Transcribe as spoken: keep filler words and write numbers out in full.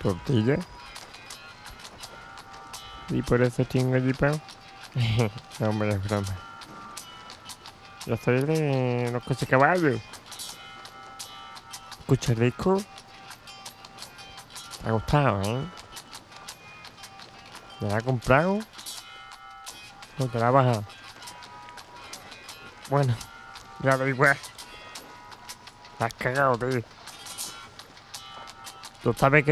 tortilla. Y por eso chingo jipao. No, hombre, es broma. Yo soy de los coches caballos. Escucha rico. Te ha gustado, ¿eh? ¿Me la has comprado? ¿O te la has bajado? Bueno, ya da igual. La has cagado, tío. Tú sabes que